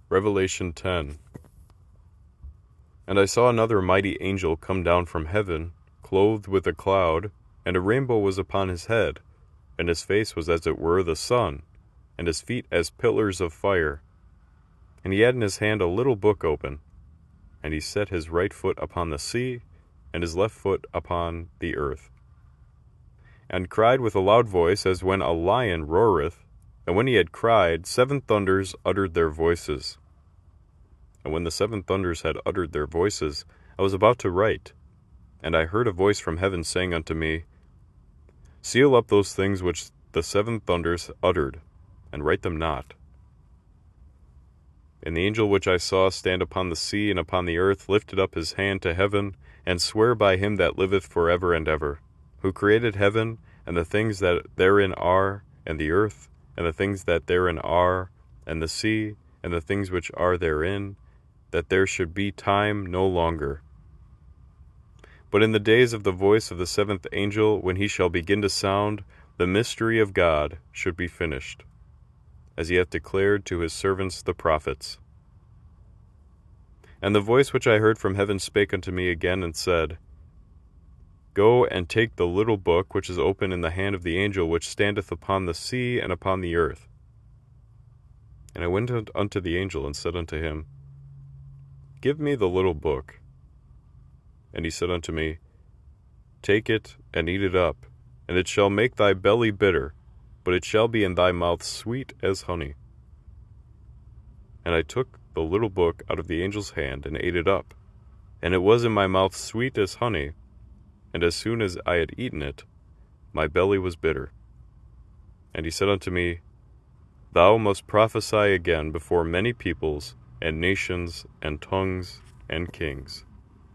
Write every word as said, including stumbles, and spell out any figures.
Revelation ten. And I saw another mighty angel come down from heaven, clothed with a cloud, and a rainbow was upon his head, and his face was as it were the sun, and his feet as pillars of fire. And he had in his hand a little book open, and he set his right foot upon the sea, and his left foot upon the earth, and cried with a loud voice, as when a lion roareth. And when he had cried, seven thunders uttered their voices. And when the seven thunders had uttered their voices, I was about to write. And I heard a voice from heaven saying unto me, Seal up those things which the seven thunders uttered, and write them not. And the angel which I saw stand upon the sea and upon the earth lifted up his hand to heaven, and sware by him that liveth for ever and ever, who created heaven, and the things that therein are, and the earth, and the things that therein are, and the sea, and the things which are therein, that there should be time no longer. But in the days of the voice of the seventh angel, when he shall begin to sound, the mystery of God should be finished, as he hath declared to his servants the prophets. And the voice which I heard from heaven spake unto me again, and said, Go and take the little book which is open in the hand of the angel which standeth upon the sea and upon the earth. And I went unto the angel, and said unto him, Give me the little book. And he said unto me, Take it, and eat it up, and it shall make thy belly bitter, but it shall be in thy mouth sweet as honey. And I took the little book out of the angel's hand, and ate it up, and it was in my mouth sweet as honey, and as soon as I had eaten it, my belly was bitter. And he said unto me, Thou must prophesy again before many peoples, and nations, and tongues, and kings.